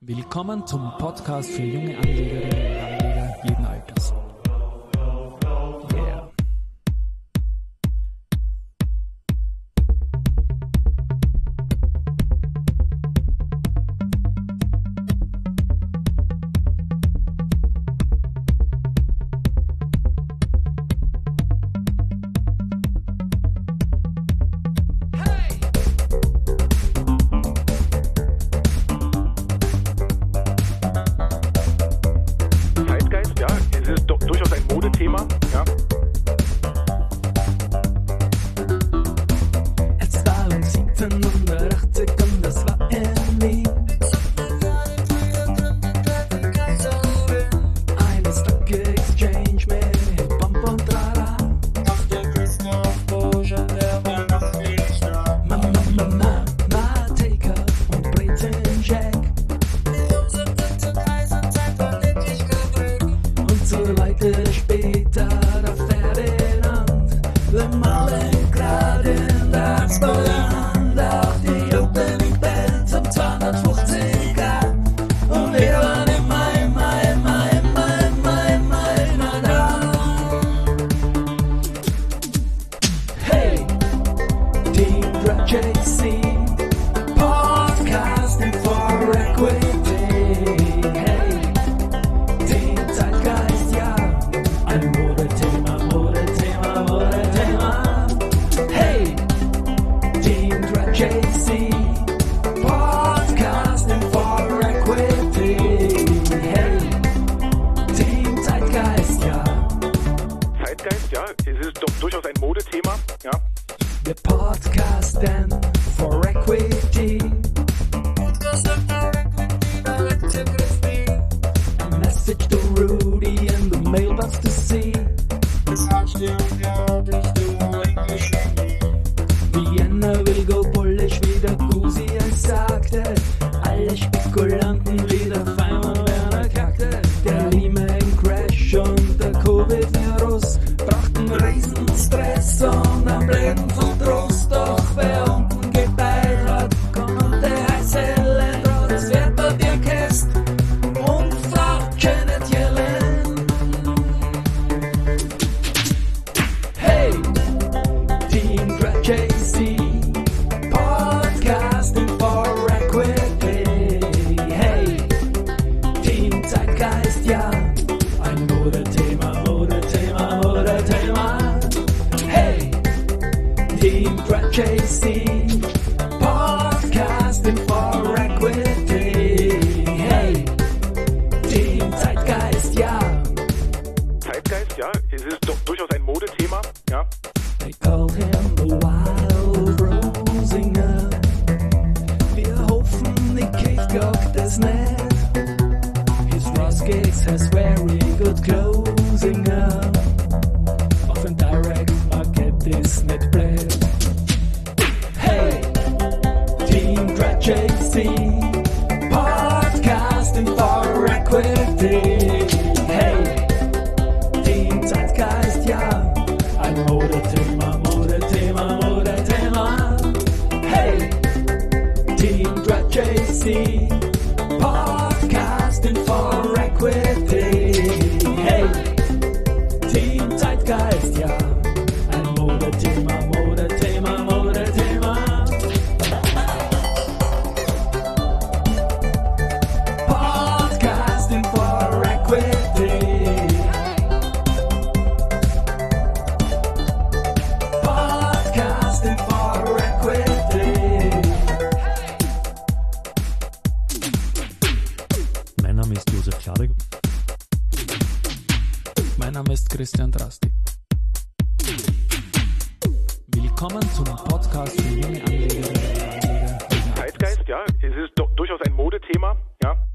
Willkommen zum Podcast für junge Anlegerinnen und Anleger jeden Alters. Yeah. Durchaus ein Modethema, ja. Es war um 1780 und das war in Wien. Eine Stock Exchange mit Pomp und Trara. Ach, der Christoph Borgia, der war noch nicht da. Mama, Taker und Brezen Jack. Die Umsätze zur Kaiserzeit waren endlich gerückt. Und so weiter später der Ferdinand. Wir malen gerade in das Ballland. Auch die Opening Band zum 250er. Und wir waren immer da. Hey, Team Grab JC, Podcasting for Equity. Hey, Team Zeitgeist, ja, ein Modethema. Hey, Team Grab JC, Podcasting for Equity. Hey, Team Zeitgeist, ja. Zeitgeist, ja, es ist doch durchaus ein Modethema, ja. Wir podcasten for Equity. Podcast for Equity, direct to Griffey. A message to Rudy and the mailbox to see. Das heißt, ja, unglaublich, du Englisch. Vienna will go bullish, wie der Gusi es sagte. Alle Spekulanten wieder feiern, wer er kackte. Der Lehman-Crash und der Covid-Virus brachten Riesenstress und am Leben von Trost. Doch wer unten gebeilt hat, konnte heiße Länder. Das wird bei dir Käst und Frau Janet Yellen. Hey, Team Grab JC, Podcasting for Equity. Hey, Team Zeitgeist, ja, ein Modethema. Hey, Team Grab JC, Podcasting for Equity. Hey, Team Zeitgeist, ja. Zeitgeist, ja, es ist doch durchaus ein Modethema, ja. They call him the Wild Rosinger. Wir hoffen, die Cave gockt es nicht. His Roskis has very good closing up. Auf ein Direct Market ist nicht blöd. Hey, Team Grab JC, Podcasting for Equity. Hey, Team Zeitgeist, ja, ein Modethema. Hey, Team Grab JC, Podcasting for Equity. Hey, Team Zeitgeist, ja, ein Modethema. Podcasting for Equity. Podcasting for Equity. Mein Name ist Josef Kladek. Mein Name ist Christian Drastik. Willkommen zum Podcast für junge Anlegerinnen und Anleger. Zeitgeist, ja, es ist doch durchaus ein Modethema, ja.